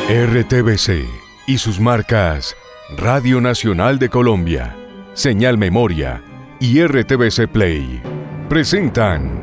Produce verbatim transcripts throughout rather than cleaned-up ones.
R T V C y sus marcas Radio Nacional de Colombia, Señal Memoria y R T V C Play presentan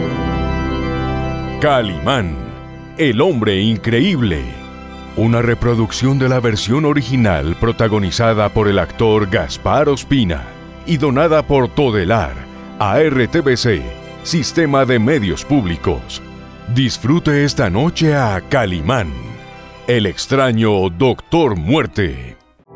Calimán, el hombre increíble, una reproducción de la versión original protagonizada por el actor Gaspar Ospina y donada por Todelar a R T V C, Sistema de Medios Públicos. Disfrute esta noche a Calimán, el extraño Doctor Muerte.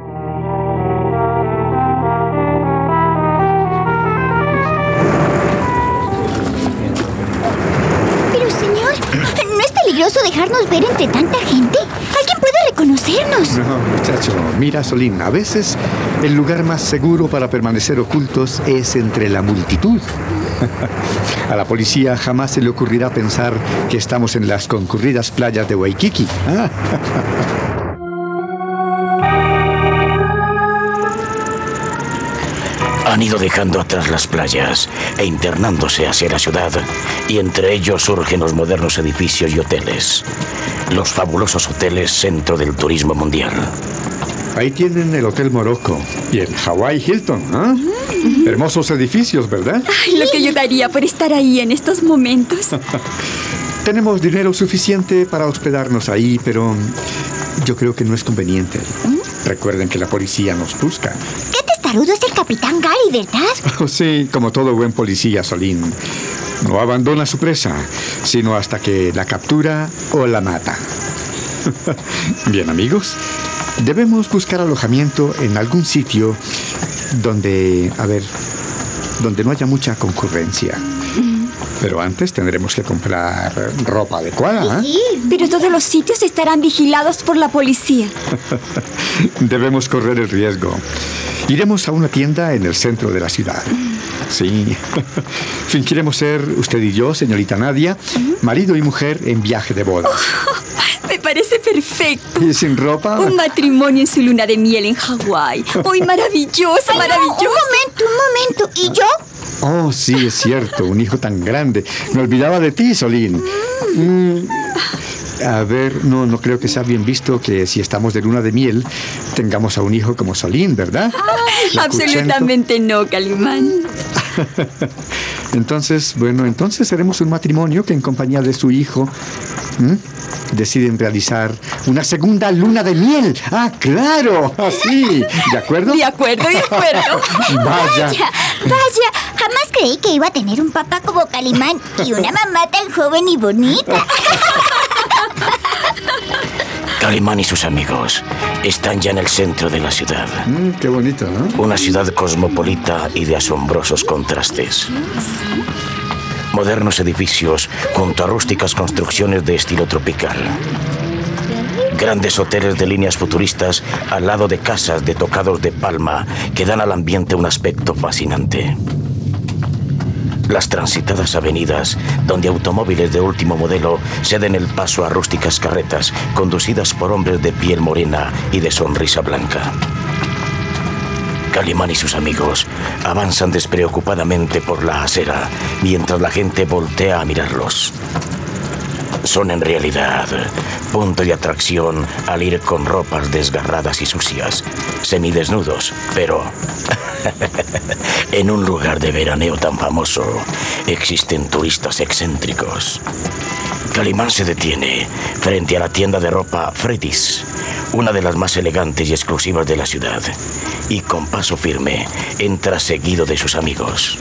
Pero señor, ¿no es peligroso dejarnos ver entre tanta gente? ¿Alguien puede reconocernos? No, muchacho, mira, Solín, a veces el lugar más seguro para permanecer ocultos es entre la multitud. A la policía jamás se le ocurrirá pensar que estamos en las concurridas playas de Waikiki. ¿Ah? Han ido dejando atrás las playas e internándose hacia la ciudad, y entre ellos surgen los modernos edificios y hoteles. Los fabulosos hoteles centro del turismo mundial. Ahí tienen el Hotel Morocco y el Hawaii Hilton, ¿ah? ¿eh? Hermosos edificios, ¿verdad? Ay, lo que yo daría por estar ahí en estos momentos. Tenemos dinero suficiente para hospedarnos ahí, pero yo creo que no es conveniente. ¿Mm? Recuerden que la policía nos busca. ¿Qué testarudo es el Capitán Gary, verdad? Oh, sí, como todo buen policía, Solín. No abandona su presa, sino hasta que la captura o la mata. Bien, amigos, debemos buscar alojamiento en algún sitio donde, a ver, donde no haya mucha concurrencia. Pero antes tendremos que comprar ropa adecuada. ¿eh? Sí, pero todos los sitios estarán vigilados por la policía. Debemos correr el riesgo. Iremos a una tienda en el centro de la ciudad. Sí. Fingiremos ser usted y yo, señorita Nadia, marido y mujer en viaje de bodas. Oh, me parece perfecto. ¿Y sin ropa? Un matrimonio en su luna de miel en Hawái. ¡Uy, maravilloso, maravilloso! Un momento, un momento. ¿Y yo? Oh, sí, es cierto. Un hijo tan grande. Me olvidaba de ti, Solín. Mm. A ver, no, no creo que sea bien visto que si estamos de luna de miel tengamos a un hijo como Solín, ¿verdad? Ay, absolutamente no, Calimán. Entonces, bueno, entonces seremos un matrimonio que en compañía de su hijo ¿m? deciden realizar una segunda luna de miel. ¡Ah, claro! Así, ¿de acuerdo? De acuerdo, de acuerdo. Vaya. Vaya, vaya. Jamás creí que iba a tener un papá como Calimán y una mamá tan joven y bonita. Calimán y sus amigos están ya en el centro de la ciudad. Mm, qué bonito, ¿no? Una ciudad cosmopolita y de asombrosos contrastes. Modernos edificios junto a rústicas construcciones de estilo tropical. Grandes hoteles de líneas futuristas al lado de casas de tocados de palma que dan al ambiente un aspecto fascinante. Las transitadas avenidas, donde automóviles de último modelo ceden el paso a rústicas carretas conducidas por hombres de piel morena y de sonrisa blanca. Calimán y sus amigos avanzan despreocupadamente por la acera mientras la gente voltea a mirarlos. Son en realidad punto de atracción al ir con ropas desgarradas y sucias, semidesnudos, pero en un lugar de veraneo tan famoso existen turistas excéntricos. Calimán se detiene frente a la tienda de ropa Freddy's, una de las más elegantes y exclusivas de la ciudad, y con paso firme entra seguido de sus amigos.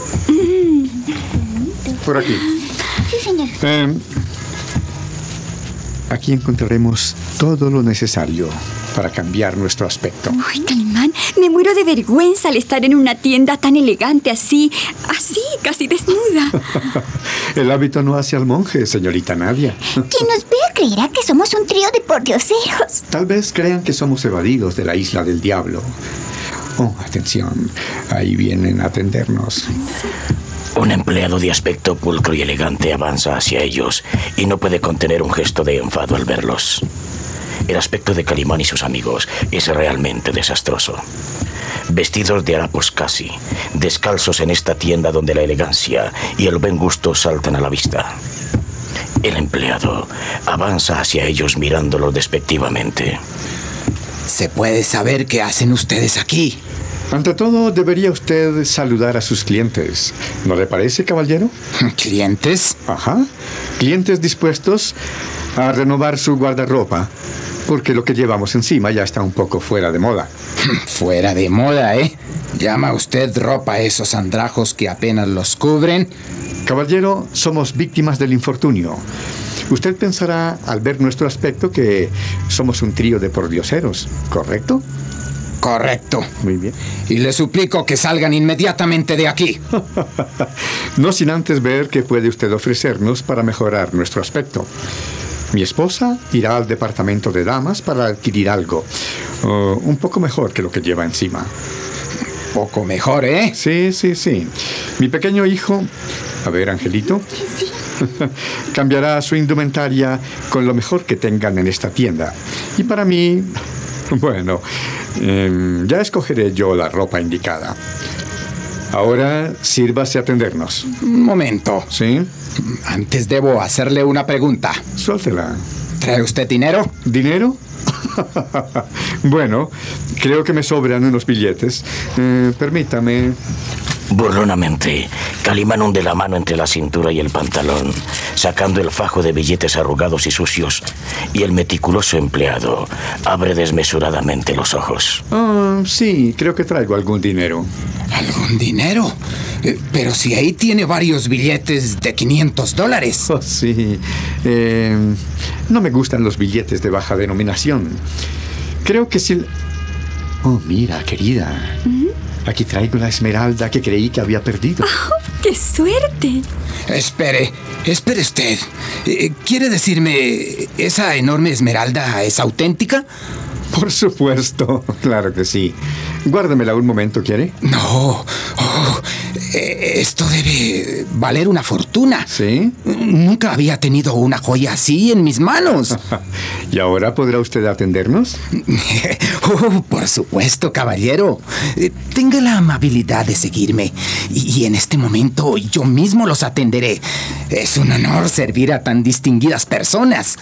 Por aquí. Sí, señor. Eh, aquí encontraremos todo lo necesario para cambiar nuestro aspecto. Uy, Calimán, me muero de vergüenza al estar en una tienda tan elegante así, así, casi desnuda. El hábito no hace al monje, señorita Nadia. Quien nos vea creerá que somos un trío de pordioseros. Tal vez crean que somos evadidos de la isla del diablo. Oh, atención, ahí vienen a atendernos. Un empleado de aspecto pulcro y elegante avanza hacia ellos y no puede contener un gesto de enfado al verlos. El aspecto de Calimán y sus amigos es realmente desastroso. Vestidos de harapos casi, descalzos en esta tienda donde la elegancia y el buen gusto saltan a la vista. El empleado avanza hacia ellos mirándolos despectivamente. ¿Se puede saber qué hacen ustedes aquí? Ante todo, debería usted saludar a sus clientes. ¿No le parece, caballero? ¿Clientes? Ajá. Clientes dispuestos a renovar su guardarropa, porque lo que llevamos encima ya está un poco fuera de moda. Fuera de moda, ¿eh? ¿Llama usted ropa a esos andrajos que apenas los cubren? Caballero, somos víctimas del infortunio. Usted pensará, al ver nuestro aspecto, que somos un trío de pordioseros, ¿correcto? Correcto. Muy bien. Y le suplico que salgan inmediatamente de aquí. No sin antes ver qué puede usted ofrecernos para mejorar nuestro aspecto. Mi esposa irá al departamento de damas para adquirir algo uh, un poco mejor que lo que lleva encima. Poco mejor, ¿eh? Sí, sí, sí. Mi pequeño hijo, a ver, Angelito, cambiará su indumentaria con lo mejor que tengan en esta tienda. Y para mí, bueno, eh, ya escogeré yo la ropa indicada. Ahora, sírvase a atendernos. Un momento. ¿Sí? Antes debo hacerle una pregunta. Suéltela. ¿Trae usted dinero? ¿Dinero? Bueno, creo que me sobran unos billetes. Eh, permítame. Burlonamente, Calimán hunde la mano entre la cintura y el pantalón, sacando el fajo de billetes arrugados y sucios, y el meticuloso empleado abre desmesuradamente los ojos. Ah, sí, creo que traigo algún dinero. ¿Algún dinero? Eh, pero si ahí tiene varios billetes de quinientos dólares. Oh, sí. Eh, no me gustan los billetes de baja denominación. Creo que si... Oh, mira, querida. ¿Mm? Aquí traigo la esmeralda que creí que había perdido. Oh, ¡qué suerte! Espere, espere usted. Eh, ¿Quiere decirme, esa enorme esmeralda es auténtica? Por supuesto, claro que sí. Guárdamela un momento, ¿quiere? No, oh, eh, esto debe valer una fortuna. ¿Sí? Nunca había tenido una joya así en mis manos. ¿Y ahora podrá usted atendernos? Oh, por supuesto, caballero. Eh, tenga la amabilidad de seguirme. Y, y en este momento yo mismo los atenderé. Es un honor servir a tan distinguidas personas.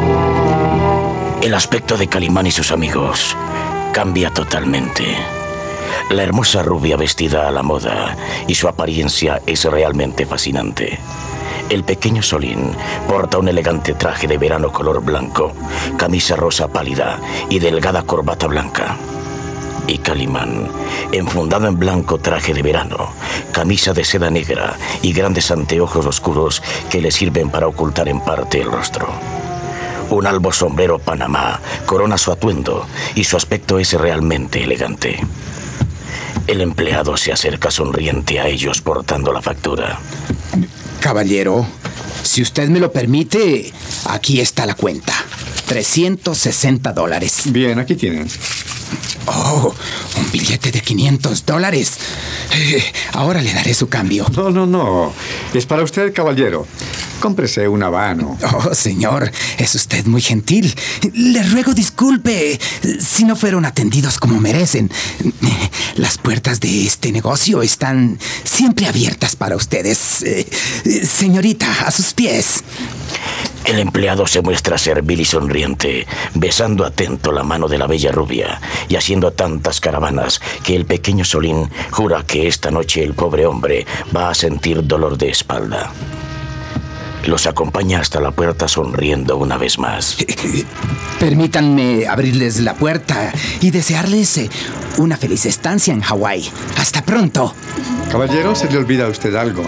El aspecto de Calimán y sus amigos cambia totalmente. La hermosa rubia vestida a la moda y su apariencia es realmente fascinante. El pequeño Solín porta un elegante traje de verano color blanco, camisa rosa pálida y delgada corbata blanca. Y Calimán, enfundado en blanco traje de verano, camisa de seda negra y grandes anteojos oscuros que le sirven para ocultar en parte el rostro. Un albo sombrero Panamá corona su atuendo y su aspecto es realmente elegante. El empleado se acerca sonriente a ellos portando la factura. Caballero, si usted me lo permite, aquí está la cuenta. trescientos sesenta dólares. Bien, aquí tienen. Oh, un billete de quinientos dólares. Eh, ahora le daré su cambio. No, no, no. Es para usted, caballero. Cómprese un habano. Oh, señor, es usted muy gentil. Le ruego disculpe si no fueron atendidos como merecen. Las puertas de este negocio están siempre abiertas para ustedes. Eh, señorita, a sus pies. El empleado se muestra servil y sonriente, besando atento la mano de la bella rubia y haciendo tantas caravanas que el pequeño Solín jura que esta noche el pobre hombre va a sentir dolor de espalda. Los acompaña hasta la puerta sonriendo una vez más. Permítanme abrirles la puerta y desearles una feliz estancia en Hawái. Hasta pronto. Caballero, se le olvida a usted algo.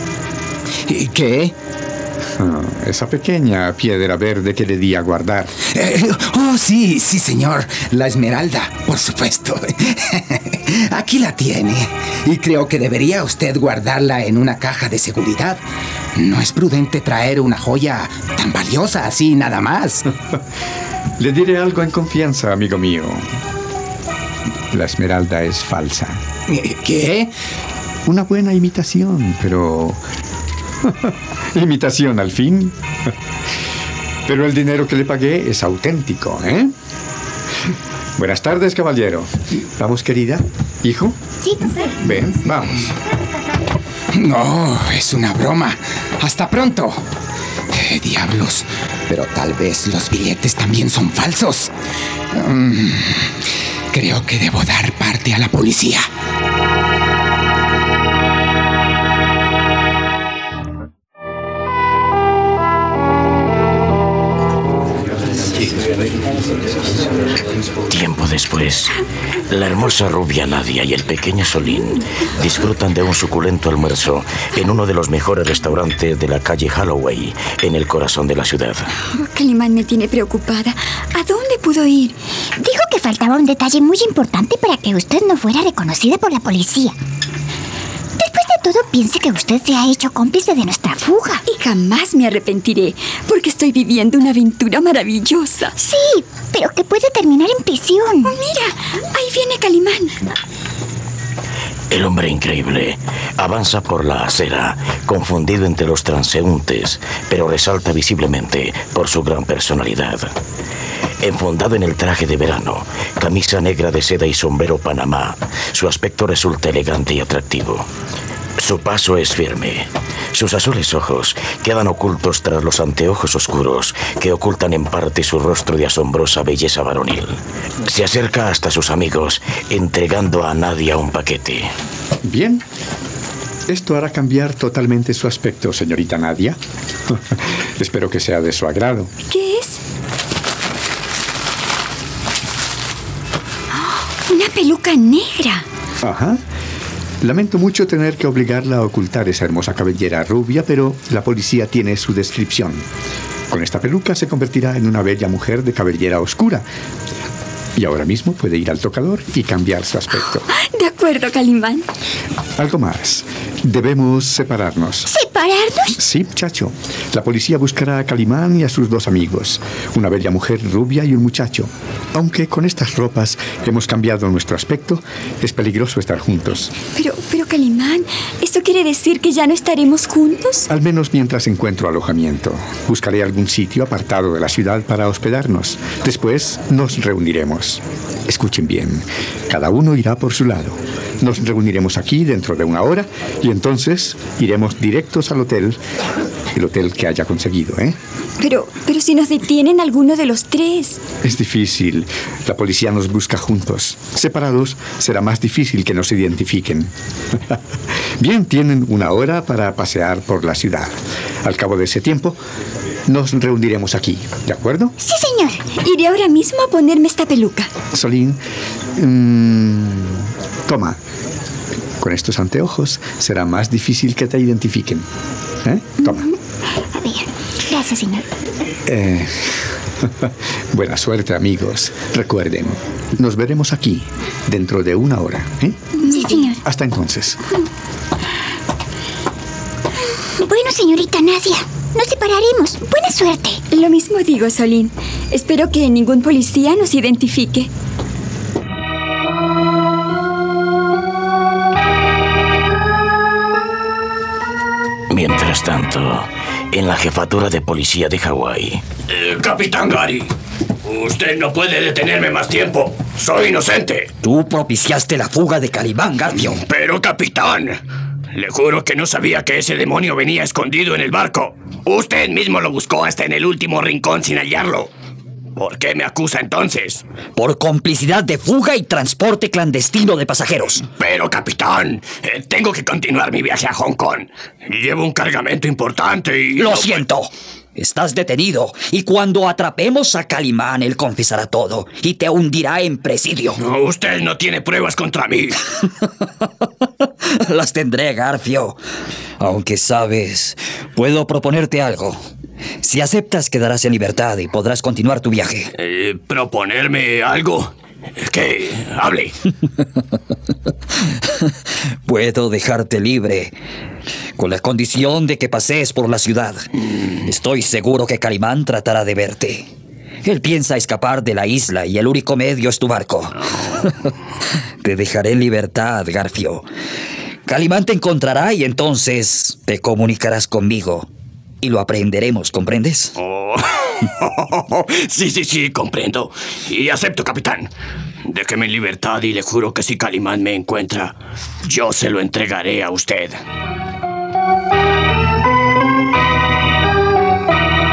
¿Qué? Oh, esa pequeña piedra verde que le di a guardar. Eh, oh, sí, sí, señor. La esmeralda, por supuesto. Aquí la tiene. Y creo que debería usted guardarla en una caja de seguridad. No es prudente traer una joya tan valiosa así nada más. Le diré algo en confianza, amigo mío. La esmeralda es falsa. ¿Qué? Una buena imitación, pero... imitación al fin. Pero el dinero que le pagué es auténtico, ¿eh? Buenas tardes, caballero. ¿Vamos, querida? ¿Hijo? Sí, papá. Ven, vamos. No, es una broma. Hasta pronto. ¿Qué diablos? Pero tal vez los billetes también son falsos. Mm, creo que debo dar parte a la policía. Tiempo después, la hermosa rubia Nadia y el pequeño Solín disfrutan de un suculento almuerzo en uno de los mejores restaurantes de la calle Holloway, en el corazón de la ciudad. Oh, Calimán me tiene preocupada. ¿A dónde pudo ir? Dijo que faltaba un detalle muy importante para que usted no fuera reconocida por la policía. Después de todo, piense que usted se ha hecho cómplice de nuestra fuga. Y jamás me arrepentiré, porque estoy viviendo una aventura maravillosa. Sí, pero que puede terminar en prisión. Oh, mira, ahí viene Calimán. El hombre increíble avanza por la acera, confundido entre los transeúntes, pero resalta visiblemente por su gran personalidad. Enfundado en el traje de verano, camisa negra de seda y sombrero panamá, su aspecto resulta elegante y atractivo. Su paso es firme. Sus azules ojos quedan ocultos tras los anteojos oscuros que ocultan en parte su rostro de asombrosa belleza varonil. Se acerca hasta sus amigos, entregando a Nadia un paquete. Bien. Esto hará cambiar totalmente su aspecto, señorita Nadia. Espero que sea de su agrado. ¿Qué es? Oh, una peluca negra. Ajá. Lamento mucho tener que obligarla a ocultar esa hermosa cabellera rubia, pero la policía tiene su descripción. Con esta peluca se convertirá en una bella mujer de cabellera oscura. Y ahora mismo puede ir al tocador y cambiar su aspecto. De acuerdo, Calimán. Algo más. Debemos separarnos. ¿Separarnos? Sí, muchacho. La policía buscará a Calimán y a sus dos amigos. Una bella mujer rubia y un muchacho. Aunque con estas ropas hemos cambiado nuestro aspecto, es peligroso estar juntos. Pero, pero Calimán, ¿esto quiere decir que ya no estaremos juntos? Al menos mientras encuentro alojamiento. Buscaré algún sitio apartado de la ciudad para hospedarnos. Después nos reuniremos. Escuchen bien. Cada uno irá por su lado. Nos reuniremos aquí dentro de una hora y entonces iremos directos al hotel. El hotel que haya conseguido, ¿eh? Pero, pero si nos detienen alguno de los tres. Es difícil. La policía nos busca juntos. Separados será más difícil que nos identifiquen. Bien, tienen una hora para pasear por la ciudad. Al cabo de ese tiempo, nos reuniremos aquí, ¿de acuerdo? Sí, señor. Iré ahora mismo a ponerme esta peluca. Solín, mmm, toma. Con estos anteojos será más difícil que te identifiquen. ¿Eh? Toma. A ver, gracias, señor. Eh, buena suerte, amigos. Recuerden, nos veremos aquí dentro de una hora. ¿eh? Sí, señor. Hasta entonces. Bueno, señorita Nadia, nos separaremos. Buena suerte. Lo mismo digo, Solín. Espero que ningún policía nos identifique. Mientras tanto, en la jefatura de policía de Hawái. Eh, Capitán Gary, usted no puede detenerme más tiempo. Soy inocente. Tú propiciaste la fuga de Calimán, Garfio. Pero, capitán, le juro que no sabía que ese demonio venía escondido en el barco. Usted mismo lo buscó hasta en el último rincón sin hallarlo. ¿Por qué me acusa entonces? Por complicidad de fuga y transporte clandestino de pasajeros. Pero, capitán, eh, tengo que continuar mi viaje a Hong Kong. Llevo un cargamento importante y... Lo no siento. Estás detenido y cuando atrapemos a Calimán, él confesará todo y te hundirá en presidio. No, usted no tiene pruebas contra mí. Las tendré, Garfio. Aunque sabes, puedo proponerte algo. Si aceptas, quedarás en libertad y podrás continuar tu viaje. Eh, ¿Proponerme algo? ¿Qué? Hable. Puedo dejarte libre, con la condición de que pasees por la ciudad. Estoy seguro que Calimán tratará de verte. Él piensa escapar de la isla y el único medio es tu barco. Te dejaré en libertad, Garfio. Calimán te encontrará y entonces te comunicarás conmigo. Y lo aprenderemos, ¿comprendes? Oh. Sí, sí, sí, comprendo. Y acepto, capitán. Déjeme en libertad y le juro que si Calimán me encuentra, yo se lo entregaré a usted.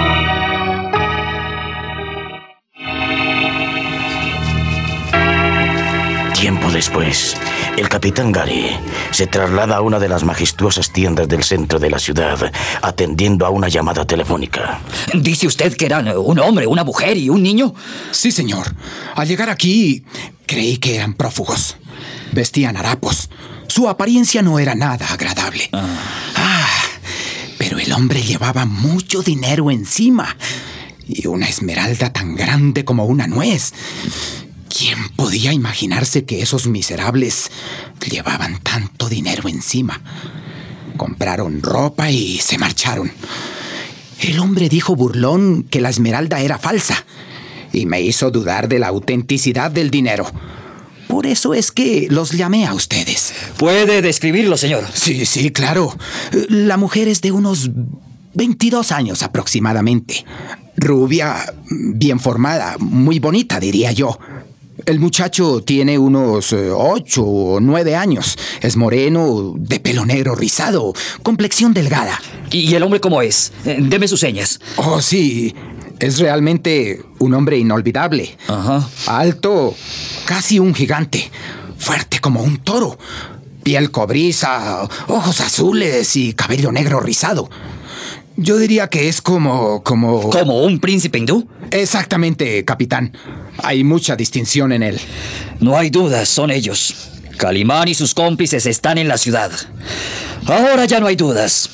Tiempo después, el capitán Gary se traslada a una de las majestuosas tiendas del centro de la ciudad, atendiendo a una llamada telefónica. ¿Dice usted que eran un hombre, una mujer y un niño? Sí, señor. Al llegar aquí, creí que eran prófugos. Vestían harapos. Su apariencia no era nada agradable. Ah. ah, pero el hombre llevaba mucho dinero encima y una esmeralda tan grande como una nuez. ¿Quién podía imaginarse que esos miserables llevaban tanto dinero encima? Compraron ropa y se marcharon. El hombre dijo burlón que la esmeralda era falsa y me hizo dudar de la autenticidad del dinero. Por eso es que los llamé a ustedes. ¿Puede describirlo, señor? Sí, sí, claro. La mujer es de unos veintidós años aproximadamente. Rubia, bien formada, muy bonita, diría yo. El muchacho tiene unos ocho o nueve años. Es moreno, de pelo negro rizado, complexión delgada. ¿Y el hombre cómo es? Deme sus señas. Oh, sí. Es realmente un hombre inolvidable. Ajá. Alto, casi un gigante. Fuerte como un toro. Piel cobriza, ojos azules y cabello negro rizado. Yo diría que es como... como... ¿Como un príncipe hindú? Exactamente, capitán. Hay mucha distinción en él. No hay dudas, son ellos. Calimán y sus cómplices están en la ciudad. Ahora ya no hay dudas.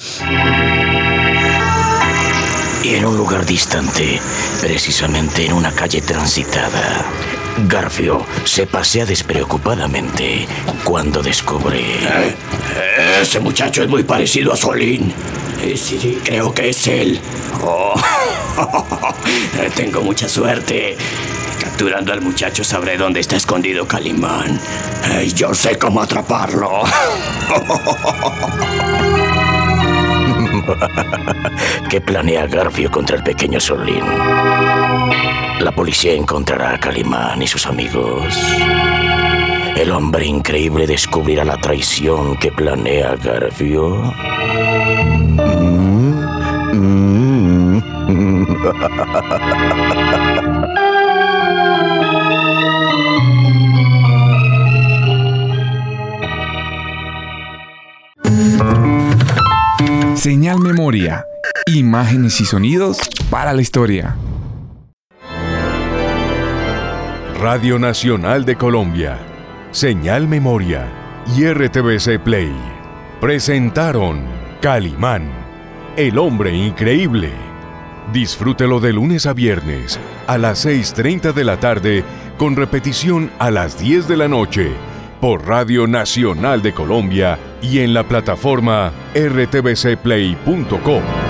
Y en un lugar distante, precisamente en una calle transitada, Garfio se pasea despreocupadamente cuando descubre... Eh, ese muchacho es muy parecido a Solín. Eh, sí, sí, creo que es él. Oh, tengo mucha suerte. Capturando al muchacho sabré dónde está escondido Calimán. Eh, yo sé cómo atraparlo. ¿Qué planea Garfio contra el pequeño Solín? La policía encontrará a Calimán y sus amigos. El hombre increíble descubrirá la traición que planea Garfio. Mm, mm. Señal Memoria. Imágenes y sonidos para la historia. Radio Nacional de Colombia, Señal Memoria y R T V C Play presentaron Calimán, el hombre increíble. Disfrútelo de lunes a viernes a las seis treinta de la tarde con repetición a las diez de la noche por Radio Nacional de Colombia y en la plataforma r t v c play punto com.